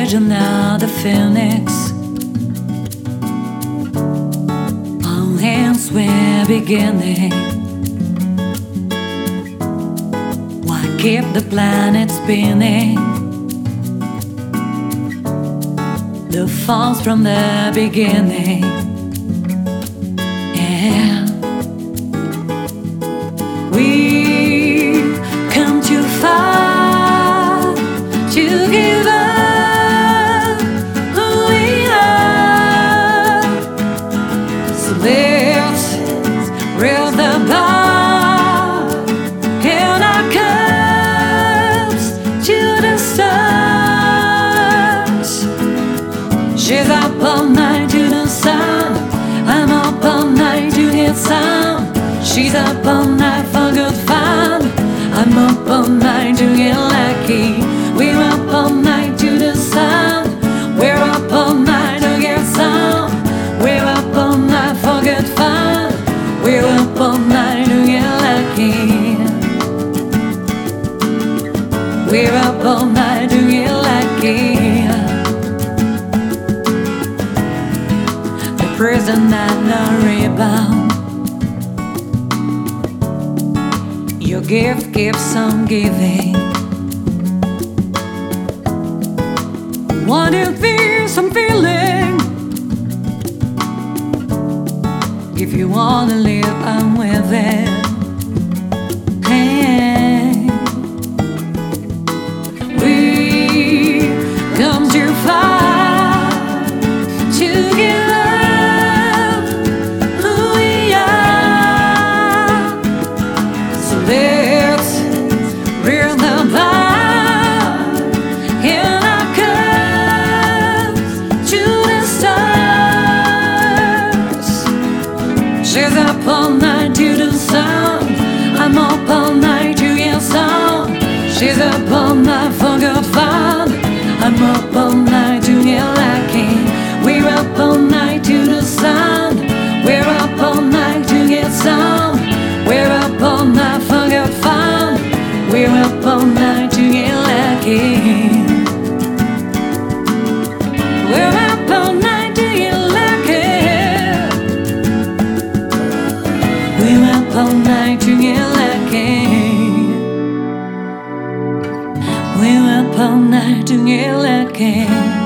vision of the phoenix. All hands were beginning. Why keep the planet spinning? The falls from the beginning. Yeah. We've come too far to give up who we are. So let's raise the bar and our cups to the stars. She's up all night to the sun. I'm up all night to hit sound. She's up all night for good fun. I'm up all night to get lucky. We're up all night to the sun. We're up all night to get some. We're up all night for good fun. We're up all night to get lucky. We're up all night to get lucky. The prison at no rebound. Your gift keeps on giving. What if there's some feeling? If you wanna live, I'm with it. Hey, we come too far to give up who we are. So let's raise the bar and our cups to the stars. She's up all night to the sun. I'm up all night to get some. She's up all night for good fun. I'm up all night to get lucky. We're up all night to the sun. We're up all night to get some. We're up all night for good fun. We're up all night to get lucky. We're up all night to get lucky. We're up all night to get lucky. We're up all night to get lucky.